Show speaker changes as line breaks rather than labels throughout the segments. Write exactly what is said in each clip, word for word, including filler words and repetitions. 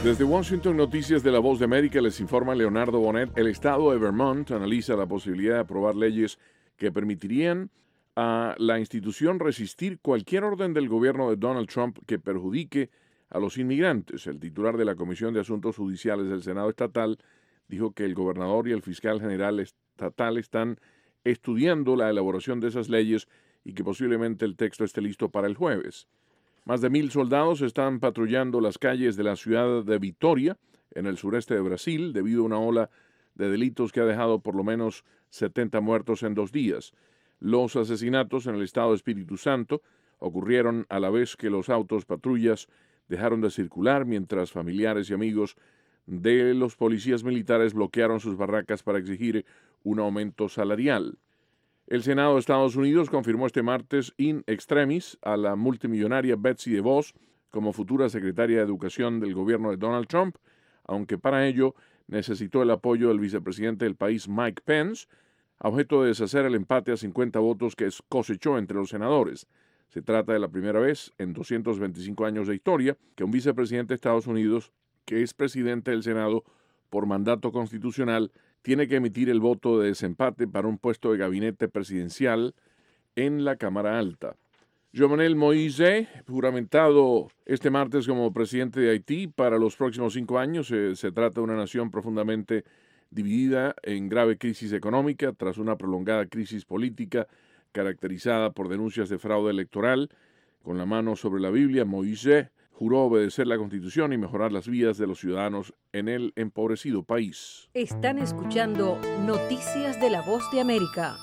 Desde Washington, Noticias de la Voz de América, les informa Leonardo Bonet. El estado de Vermont analiza la posibilidad de aprobar leyes que permitirían a la institución resistir cualquier orden del gobierno de Donald Trump que perjudique a los inmigrantes. El titular de la Comisión de Asuntos Judiciales del Senado estatal dijo que el gobernador y el fiscal general estatal están estudiando la elaboración de esas leyes y que posiblemente el texto esté listo para el jueves. Más de mil soldados están patrullando las calles de la ciudad de Vitória, en el sureste de Brasil, debido a una ola de delitos que ha dejado por lo menos setenta muertos en dos días. Los asesinatos en el estado de Espíritu Santo ocurrieron a la vez que los autos patrullas dejaron de circular, mientras familiares y amigos de los policías militares bloquearon sus barracas para exigir un aumento salarial. El Senado de Estados Unidos confirmó este martes in extremis a la multimillonaria Betsy DeVos como futura secretaria de Educación del gobierno de Donald Trump, aunque para ello necesitó el apoyo del vicepresidente del país Mike Pence, a objeto de deshacer el empate a cincuenta votos que cosechó entre los senadores. Se trata de la primera vez en doscientos veinticinco años de historia que un vicepresidente de Estados Unidos, que es presidente del Senado por mandato constitucional, tiene que emitir el voto de desempate para un puesto de gabinete presidencial en la Cámara Alta. Jovenel Moïse, juramentado este martes como presidente de Haití para los próximos cinco años, eh, se trata de una nación profundamente dividida en grave crisis económica tras una prolongada crisis política caracterizada por denuncias de fraude electoral. Con la mano sobre la Biblia, Moïse juró obedecer la Constitución y mejorar las vidas de los ciudadanos en el empobrecido país.
Están escuchando Noticias de la Voz de América.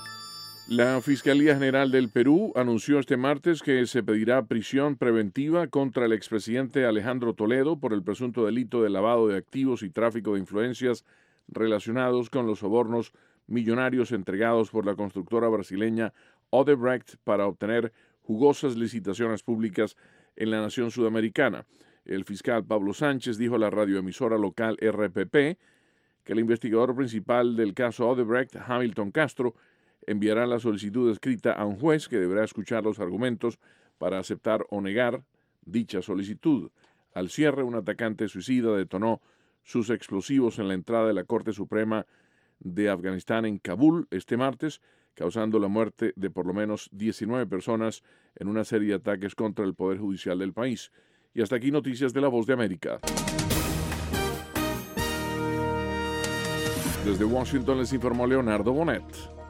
La Fiscalía General del Perú anunció este martes que se pedirá prisión preventiva contra el expresidente Alejandro Toledo por el presunto delito de lavado de activos y tráfico de influencias relacionados con los sobornos millonarios entregados por la constructora brasileña Odebrecht para obtener jugosas licitaciones públicas en la nación sudamericana. El fiscal Pablo Sánchez dijo a la radioemisora local R P P que el investigador principal del caso Odebrecht, Hamilton Castro, enviará la solicitud escrita a un juez que deberá escuchar los argumentos para aceptar o negar dicha solicitud. Al cierre, un atacante suicida detonó sus explosivos en la entrada de la Corte Suprema de Afganistán en Kabul este martes, causando la muerte de por lo menos diecinueve personas en una serie de ataques contra el Poder Judicial del país. Y hasta aquí Noticias de la Voz de América. Desde Washington les informó Leonardo Bonet.